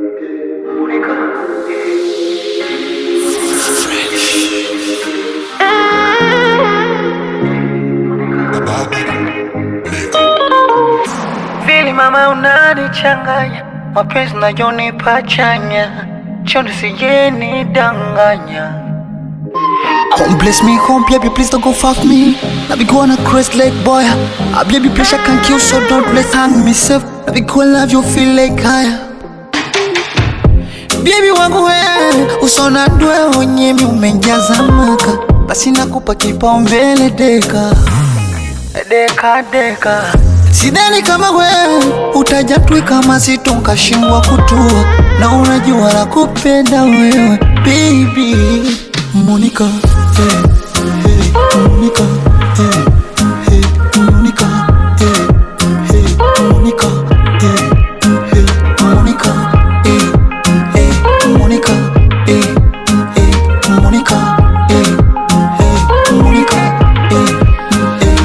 Vili mama unanichanganya, mapenzi nayonipa chanya, chono sijeni danganya. Home bless me, home baby, please don't go fuck me. I be going a crazy like boy. Baby, pressure can kill, so don't let's hang myself. I be going love you feel like higher. Baby wangu wewe, usona ndwe unyemi umenjaza maka. Basi nakupa kipaumbele deka. Deka deka. Sidhani kama wewe utajatwi kama sitonka shindwa kutua. Na unajua nakupenda wewe baby. Monica, hey, hey, Monica, hey, hey, Monica, hey, hey, Monica, hey, hey, Monica, hey, hey, Monica, hey, hey, Monica, hey, hey, Monica, hey, hey.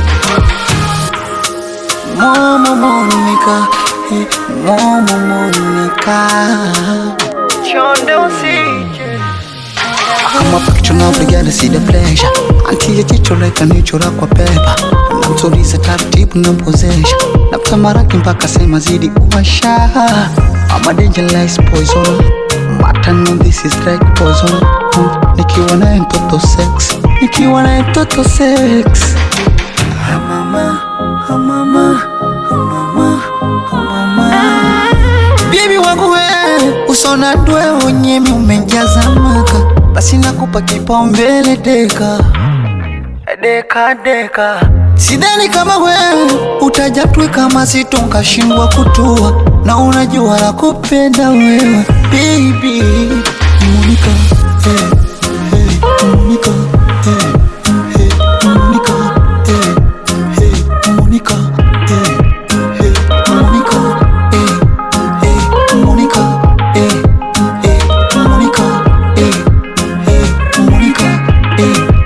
Mama Monica, hey, Mama Monica. Chonde usije. I'm a picture now, together see the pleasure. Until you teach your life and nature kwa pepa. Namtuliza taratibu na mpozesha. Nakutamara mpaka sema zidi uwasha. I'm a dangerous poison. Matano this is like poison. Nikiwa naye mtoto sex. Nikiwa naye mtoto sex. Mama, mama, mama, mama. Baby wangu wewe, usona ndwe unyemi umenjaza maka. Basi nakupa kipaumbele deka. Deka deka. Sidhani kama wewe utajatwi kama sitonka shindwa kutua. Na unajua nakupenda wewe baby. Monica, hey, hey, Monica, hey, hey, Monica, hey, hey, Monica, hey, hey, Monica, hey, hey, Monica, hey, hey, Monica, hey, hey, Monica, hey.